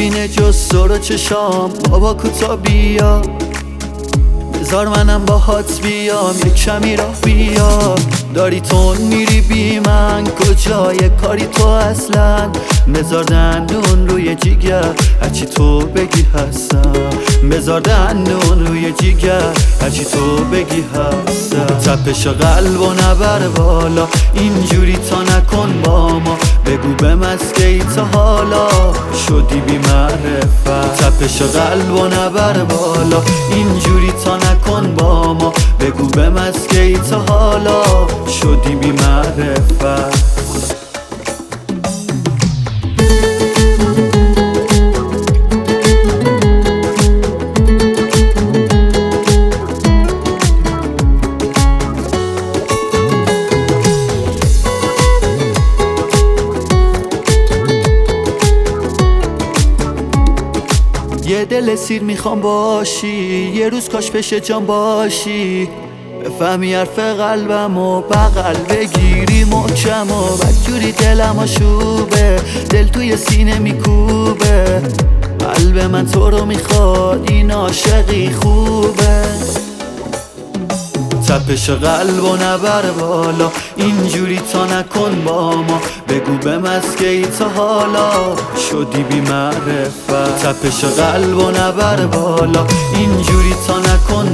نمیبینه جز سر و چشام. بابا کوتا بیا بذار منم باهات بیام، یک کمی راه بیا. داری تون میری بی من، کجای کاری تو اصلا؟ بذار دندون روی جیگر، هرچی تو بگی هستم. بذار دندون روی جیگر، هرچی تو بگی هستم. تپش قلبو نبر بالا، اینجوری تا نکن با ما. بگو به مسکی تا حالا شدی بی معرفت. تپش قلبو نبر بالا، اینجوری تا نکن با ما. بگو به مسکی تا حالا شدی بی معرفت. یه دل سیر میخوام باشی، یه روز کاش پیش جان باشی. بفهمی حرف قلبم و بغل بگیری محکم و بدجوری دلم آشوبه، دل توی سینه میکوبه. قلب من تو رو میخواد، این عاشقی خوبه. تپش قلبو نبر بالا، اینجوری تا نکن با ما. بگو به مسکی تا حالا شدی بی معرفت. تپش قلبو نبر بالا، اینجوری تا نکن